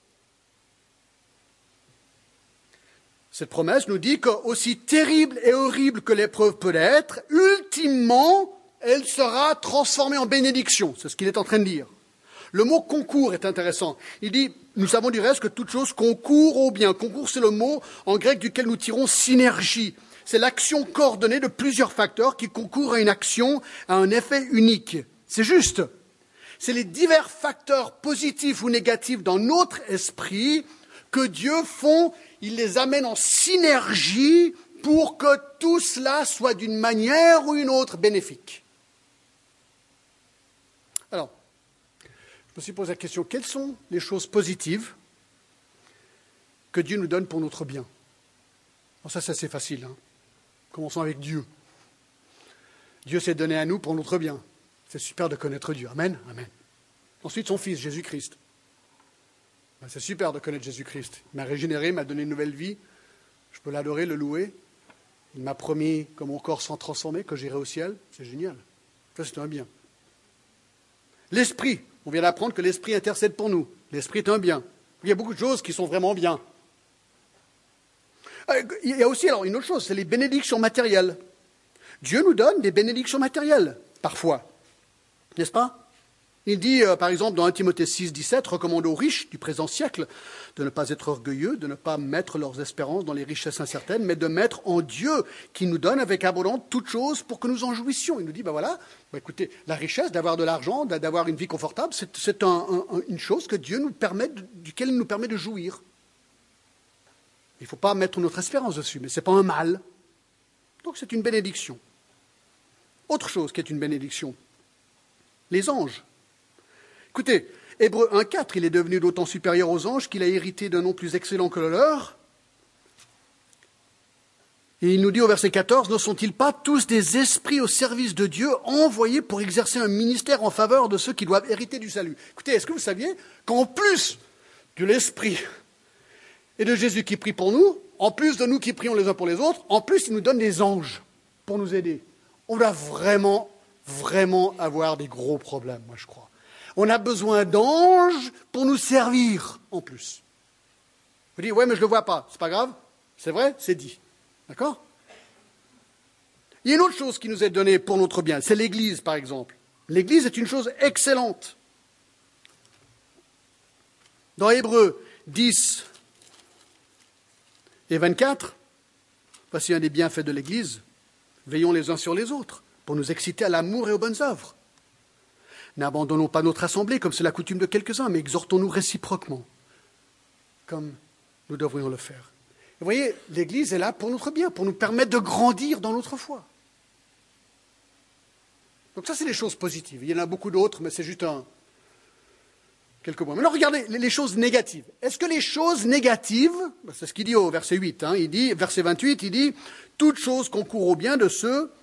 Cette promesse nous dit qu'aussi terrible et horrible que l'épreuve peut être, ultimement, elle sera transformée en bénédiction. C'est ce qu'il est en train de dire. Le mot « concours » est intéressant. Il dit, nous savons du reste que toute chose concourt au bien. Concours, c'est le mot en grec duquel nous tirons synergie. C'est l'action coordonnée de plusieurs facteurs qui concourent à une action, à un effet unique. C'est juste. C'est les divers facteurs positifs ou négatifs dans notre esprit que Dieu font, il les amène en synergie pour que tout cela soit d'une manière ou une autre bénéfique. Alors, je me suis posé la question, quelles sont les choses positives que Dieu nous donne pour notre bien? Bon, ça, c'est assez facile. Hein. Commençons avec Dieu. Dieu s'est donné à nous pour notre bien. C'est super de connaître Dieu. Amen. Amen. Ensuite, son Fils, Jésus-Christ. Ben, c'est super de connaître Jésus-Christ. Il m'a régénéré, il m'a donné une nouvelle vie. Je peux l'adorer, le louer. Il m'a promis que mon corps sera transformé, que j'irai au ciel. C'est génial. Ça, c'est un bien. L'Esprit. On vient d'apprendre que l'Esprit intercède pour nous. L'Esprit est un bien. Il y a beaucoup de choses qui sont vraiment bien. Il y a aussi alors une autre chose, c'est les bénédictions matérielles. Dieu nous donne des bénédictions matérielles, parfois. N'est-ce pas? Il dit, euh, par exemple, dans un Timothée six, dix-sept, recommande aux riches du présent siècle de ne pas être orgueilleux, de ne pas mettre leurs espérances dans les richesses incertaines, mais de mettre en Dieu qui nous donne avec abondance toutes choses pour que nous en jouissions. Il nous dit, ben voilà, ben écoutez, la richesse, d'avoir de l'argent, d'avoir une vie confortable, c'est, c'est un, un, une chose que Dieu nous permet, duquel il nous permet de jouir. Il ne faut pas mettre notre espérance dessus, mais ce n'est pas un mal. Donc c'est une bénédiction. Autre chose qui est une bénédiction, les anges. Écoutez, Hébreux un, quatre, il est devenu d'autant supérieur aux anges qu'il a hérité d'un nom plus excellent que le leur. Et il nous dit au verset quatorze, ne sont-ils pas tous des esprits au service de Dieu, envoyés pour exercer un ministère en faveur de ceux qui doivent hériter du salut? Écoutez, est-ce que vous saviez qu'en plus de l'Esprit et de Jésus qui prie pour nous, en plus de nous qui prions les uns pour les autres, en plus il nous donne des anges pour nous aider. On doit vraiment, vraiment avoir des gros problèmes, moi je crois. On a besoin d'anges pour nous servir, en plus. Vous dites, ouais, mais je ne le vois pas. C'est pas grave. C'est vrai, c'est dit. D'accord? Il y a une autre chose qui nous est donnée pour notre bien. C'est l'Église, par exemple. L'Église est une chose excellente. Dans Hébreux dix et vingt-quatre, voici un des bienfaits de l'Église. Veillons les uns sur les autres pour nous exciter à l'amour et aux bonnes œuvres. N'abandonnons pas notre assemblée, comme c'est la coutume de quelques-uns, mais exhortons-nous réciproquement, comme nous devrions le faire. Vous voyez, l'Église est là pour notre bien, pour nous permettre de grandir dans notre foi. Donc ça, c'est les choses positives. Il y en a beaucoup d'autres, mais c'est juste un, quelques points. Maintenant, regardez les choses négatives. Est-ce que les choses négatives, c'est ce qu'il dit au verset huit, hein, il dit, verset vingt-huit, il dit « Toutes choses concourent au bien de ceux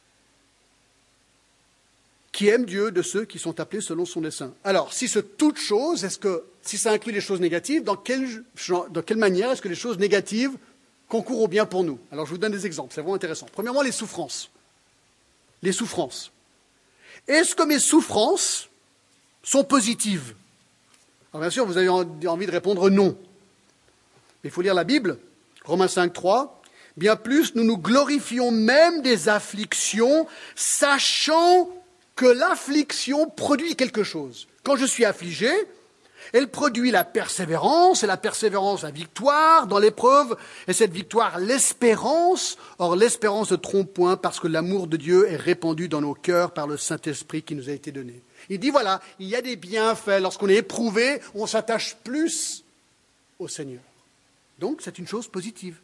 qui aiment Dieu, de ceux qui sont appelés selon son dessein. » Alors, si c'est toute chose, est-ce que, si ça inclut les choses négatives, dans quelle, dans quelle manière est-ce que les choses négatives concourent au bien pour nous? Alors, je vous donne des exemples, c'est vraiment intéressant. Premièrement, les souffrances. Les souffrances. Est-ce que mes souffrances sont positives? Alors, bien sûr, vous avez envie de répondre non. Mais il faut lire la Bible, Romains cinq, trois. Bien plus, nous nous glorifions même des afflictions, sachant que l'affliction produit quelque chose. Quand je suis affligé, elle produit la persévérance, et la persévérance la victoire dans l'épreuve, et cette victoire l'espérance. Or l'espérance ne trompe point, parce que l'amour de Dieu est répandu dans nos cœurs par le Saint-Esprit qui nous a été donné. Il dit voilà, il y a des bienfaits. Lorsqu'on est éprouvé, on s'attache plus au Seigneur. Donc c'est une chose positive.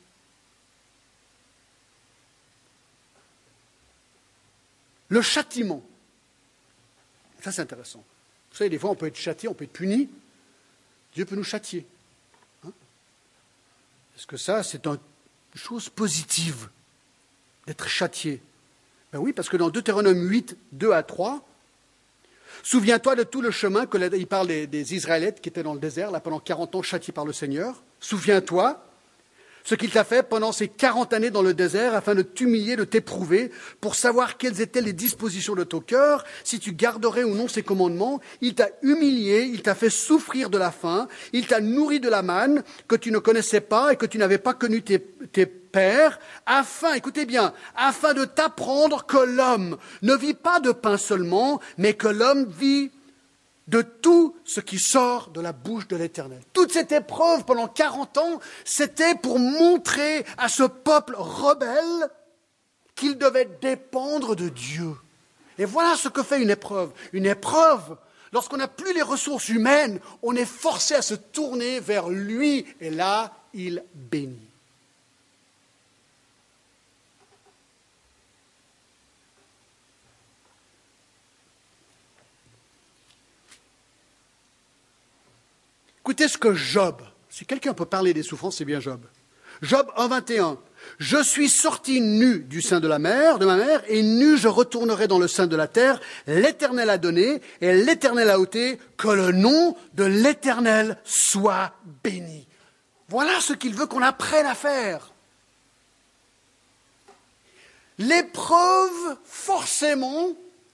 Le châtiment. Ça, c'est intéressant. Vous savez, des fois, on peut être châtié, on peut être puni. Dieu peut nous châtier. Hein? Est-ce que ça, c'est une chose positive d'être châtié? Ben oui, parce que dans Deutéronome huit, deux à trois, souviens-toi de tout le chemin que il parle des, des Israélites qui étaient dans le désert, là pendant quarante ans châtiés par le Seigneur. Souviens-toi ce qu'il t'a fait pendant ces quarante années dans le désert afin de t'humilier, de t'éprouver, pour savoir quelles étaient les dispositions de ton cœur, si tu garderais ou non ses commandements. Il t'a humilié, il t'a fait souffrir de la faim, il t'a nourri de la manne que tu ne connaissais pas et que tu n'avais pas connu tes, tes pères, afin, écoutez bien, afin de t'apprendre que l'homme ne vit pas de pain seulement, mais que l'homme vit de tout ce qui sort de la bouche de l'Éternel. Toute cette épreuve pendant quarante ans, c'était pour montrer à ce peuple rebelle qu'il devait dépendre de Dieu. Et voilà ce que fait une épreuve. Une épreuve, lorsqu'on n'a plus les ressources humaines, on est forcé à se tourner vers lui, et là, il bénit. Écoutez ce que Job, si quelqu'un peut parler des souffrances, c'est bien Job. Job un, vingt et un. Je suis sorti nu du sein de la mer, de ma mère, et nu je retournerai dans le sein de la terre. L'Éternel a donné, et l'Éternel a ôté, que le nom de l'Éternel soit béni. Voilà ce qu'il veut qu'on apprenne à faire. L'épreuve, forcément,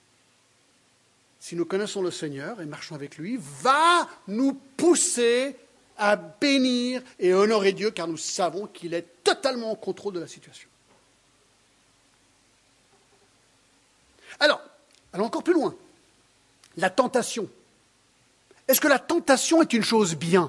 si nous connaissons le Seigneur et marchons avec lui, va nous pousser à bénir et honorer Dieu, car nous savons qu'il est totalement en contrôle de la situation. Alors, allons encore plus loin. La tentation. Est-ce que la tentation est une chose bien?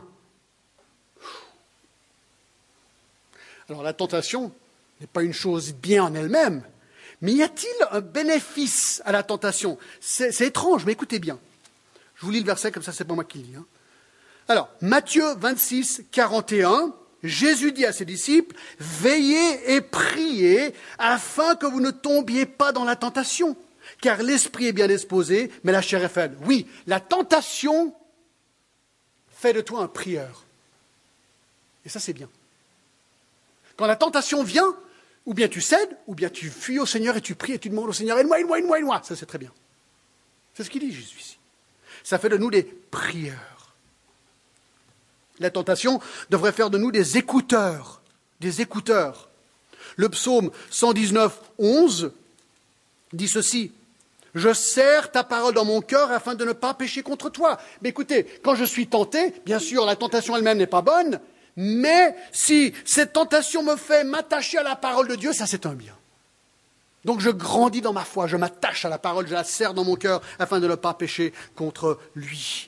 Alors, la tentation n'est pas une chose bien en elle-même. Mais y a-t-il un bénéfice à la tentation? C'est, c'est étrange, mais écoutez bien. Je vous lis le verset, comme ça, c'est pas moi qui lis. Hein. Alors, Matthieu vingt-six, quarante et un, Jésus dit à ses disciples, « Veillez et priez afin que vous ne tombiez pas dans la tentation, car l'esprit est bien disposé, mais la chair est faible. » Oui, la tentation fait de toi un prieur. Et ça, c'est bien. Quand la tentation vient, ou bien tu cèdes, ou bien tu fuis au Seigneur et tu pries et tu demandes au Seigneur, aide-moi, aide-moi, aide-moi, aide-moi. Ça, c'est très bien. C'est ce qu'il dit Jésus ici. Ça fait de nous des prieurs. La tentation devrait faire de nous des écouteurs. Des écouteurs. Le psaume cent dix-neuf, onze dit ceci. « Je serre ta parole dans mon cœur afin de ne pas pécher contre toi. » Mais écoutez, quand je suis tenté, bien sûr, la tentation elle-même n'est pas bonne, mais si cette tentation me fait m'attacher à la parole de Dieu, ça c'est un bien. Donc je grandis dans ma foi, je m'attache à la parole, je la serre dans mon cœur afin de ne pas pécher contre lui.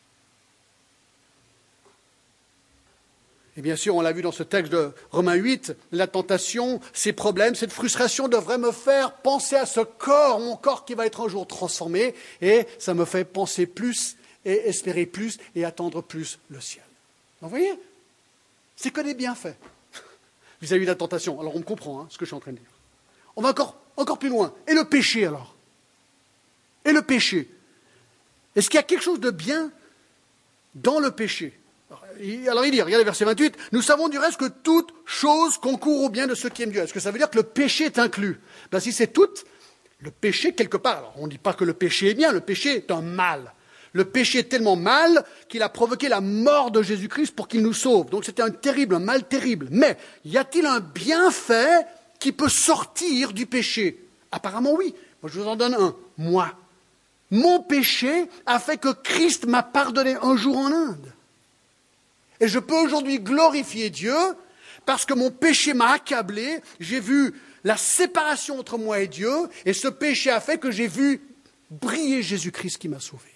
Et bien sûr, on l'a vu dans ce texte de Romains huit, la tentation, ces problèmes, cette frustration devrait me faire penser à ce corps, mon corps qui va être un jour transformé, et ça me fait penser plus et espérer plus et attendre plus le ciel. Donc, vous voyez ? C'est que des bienfaits vis-à-vis de la tentation. Alors on me comprend hein, ce que je suis en train de dire. On va encore, encore plus loin. Et le péché alors? Et le péché? Est-ce qu'il y a quelque chose de bien dans le péché? Alors il dit, regardez verset vingt-huit, « Nous savons du reste que toute chose concourt au bien de ceux qui aiment Dieu. » Est-ce que ça veut dire que le péché est inclus? Ben, si c'est tout, le péché quelque part, alors on ne dit pas que le péché est bien, le péché est un mal. Le péché est tellement mal qu'il a provoqué la mort de Jésus-Christ pour qu'il nous sauve. Donc c'était un terrible, un mal terrible. Mais y a-t-il un bienfait qui peut sortir du péché? Apparemment oui. Moi je vous en donne un. Moi. Mon péché a fait que Christ m'a pardonné un jour en Inde. Et je peux aujourd'hui glorifier Dieu parce que mon péché m'a accablé. J'ai vu la séparation entre moi et Dieu. Et ce péché a fait que j'ai vu briller Jésus-Christ qui m'a sauvé.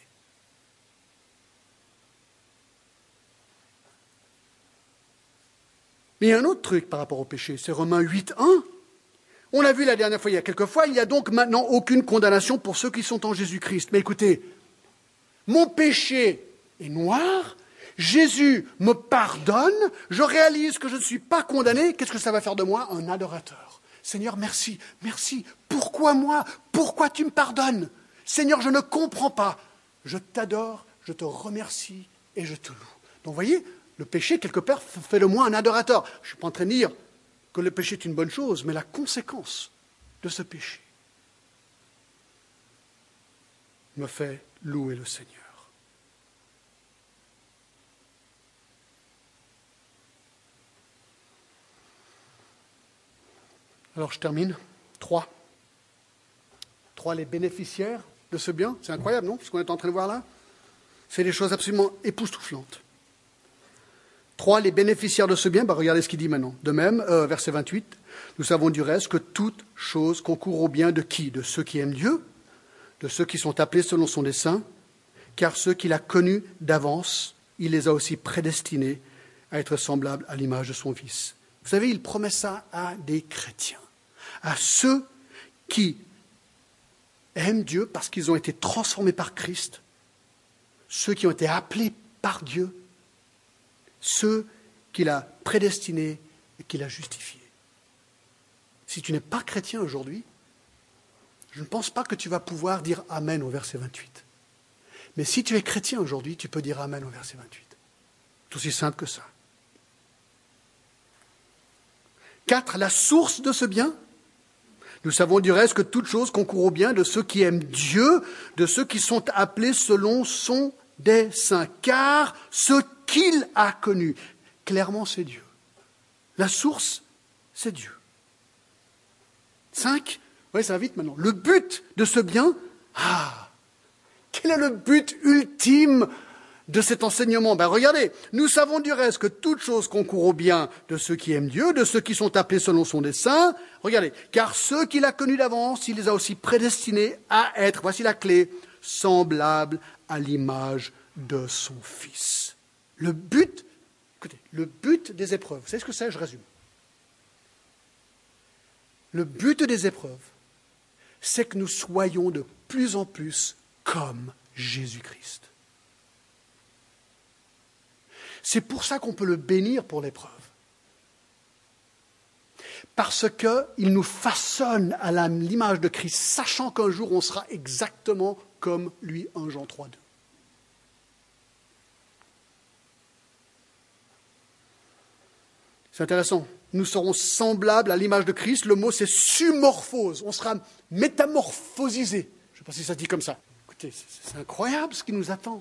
Mais il y a un autre truc par rapport au péché, c'est Romains huit, un. On l'a vu la dernière fois, il y a quelques fois, il n'y a donc maintenant aucune condamnation pour ceux qui sont en Jésus-Christ. Mais écoutez, mon péché est noir, Jésus me pardonne, je réalise que je ne suis pas condamné, qu'est-ce que ça va faire de moi? Un adorateur. Seigneur, merci, merci. Pourquoi moi? Pourquoi tu me pardonnes? Seigneur, je ne comprends pas. Je t'adore, je te remercie et je te loue. Donc vous voyez, Le péché, quelque part, fait de moi un adorateur. Je ne suis pas en train de dire que le péché est une bonne chose, mais la conséquence de ce péché me fait louer le Seigneur. Alors je termine. Trois. Trois, les bénéficiaires de ce bien. C'est incroyable, non, ce qu'on est en train de voir là? C'est des choses absolument époustouflantes. Trois, les bénéficiaires de ce bien. Bah, regardez ce qu'il dit maintenant. De même, euh, verset vingt-huit, nous savons du reste que toute chose concourt au bien de qui? De ceux qui aiment Dieu, de ceux qui sont appelés selon son dessein, car ceux qu'il a connus d'avance, il les a aussi prédestinés à être semblables à l'image de son Fils. Vous savez, il promet ça à des chrétiens, à ceux qui aiment Dieu parce qu'ils ont été transformés par Christ, ceux qui ont été appelés par Dieu, ceux qu'il a prédestinés et qu'il a justifiés. Si tu n'es pas chrétien aujourd'hui, je ne pense pas que tu vas pouvoir dire Amen au verset vingt-huit. Mais si tu es chrétien aujourd'hui, tu peux dire Amen au verset vingt-huit. C'est aussi simple que ça. Quatre, la source de ce bien. Nous savons du reste que toute chose concourt au bien de ceux qui aiment Dieu, de ceux qui sont appelés selon son dessein. Car ce qu'il a connu, clairement c'est Dieu. La source, c'est Dieu. Cinq, oui, ça va vite maintenant. Le but de ce bien, ah, quel est le but ultime de cet enseignement? Ben regardez, nous savons du reste que toute chose concourt au bien de ceux qui aiment Dieu, de ceux qui sont appelés selon son dessein. Regardez, car ceux qu'il a connus d'avance, il les a aussi prédestinés à être, voici la clé, semblables à l'image de son Fils. Le but, écoutez, le but des épreuves, vous savez ce que c'est? Je résume. Le but des épreuves, c'est que nous soyons de plus en plus comme Jésus-Christ. C'est pour ça qu'on peut le bénir pour l'épreuve. Parce qu'il nous façonne à la- l'image de Christ, sachant qu'un jour on sera exactement comme lui, un Jean trois deux. C'est intéressant. Nous serons semblables à l'image de Christ. Le mot, c'est sumorphose. On sera métamorphosisé. Je ne sais pas si ça se dit comme ça. Écoutez, c'est, c'est incroyable ce qui nous attend.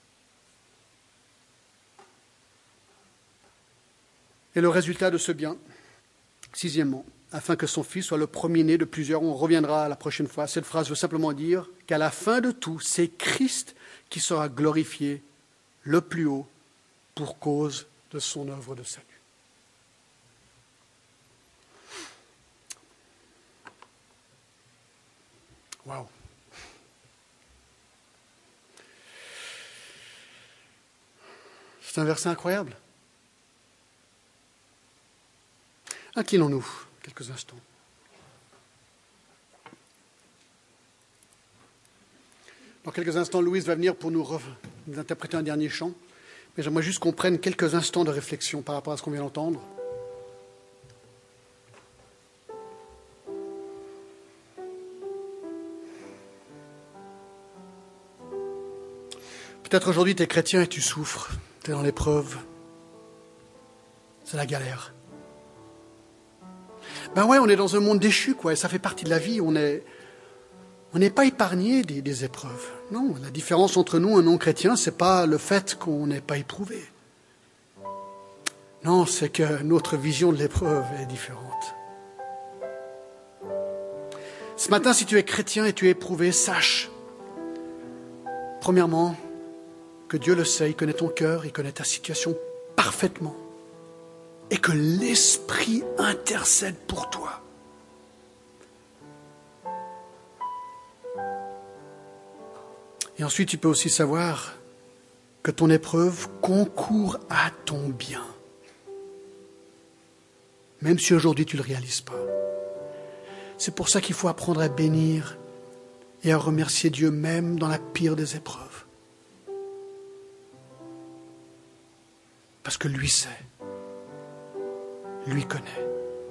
Et le résultat de ce bien, sixièmement, afin que son Fils soit le premier-né de plusieurs, on reviendra la prochaine fois. Cette phrase veut simplement dire qu'à la fin de tout, c'est Christ qui sera glorifié le plus haut pour cause de son œuvre de salut. Waouh! C'est un verset incroyable. Inclinons-nous quelques instants. Dans quelques instants, Louise va venir pour nous, re... nous interpréter un dernier chant. Mais j'aimerais juste qu'on prenne quelques instants de réflexion par rapport à ce qu'on vient d'entendre. Peut-être aujourd'hui tu es chrétien et tu souffres, tu es dans l'épreuve. C'est la galère. Ben ouais, on est dans un monde déchu, quoi, et ça fait partie de la vie. On est, on n'est pas épargné des, des épreuves. Non, la différence entre nous et un non-chrétien, c'est pas le fait qu'on n'est pas éprouvé. Non, c'est que notre vision de l'épreuve est différente. Ce matin, si tu es chrétien et tu es éprouvé, sache, premièrement, que Dieu le sait, il connaît ton cœur, il connaît ta situation parfaitement. Et que l'Esprit intercède pour toi. Et ensuite, tu peux aussi savoir que ton épreuve concourt à ton bien. Même si aujourd'hui tu ne le réalises pas. C'est pour ça qu'il faut apprendre à bénir et à remercier Dieu même dans la pire des épreuves. Parce que lui sait. Lui connaît.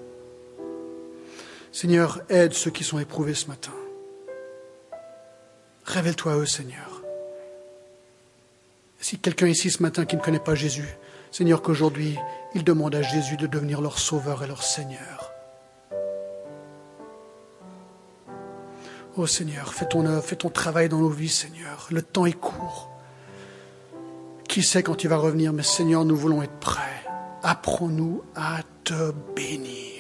Seigneur, aide ceux qui sont éprouvés ce matin. Révèle-toi à eux, Seigneur. Si quelqu'un ici ce matin qui ne connaît pas Jésus, Seigneur, qu'aujourd'hui, ils demandent à Jésus de devenir leur sauveur et leur Seigneur. Oh Seigneur, fais ton œuvre, fais ton travail dans nos vies, Seigneur. Le temps est court. Qui sait quand tu vas revenir, mais Seigneur, nous voulons être prêts. Apprends-nous à te bénir.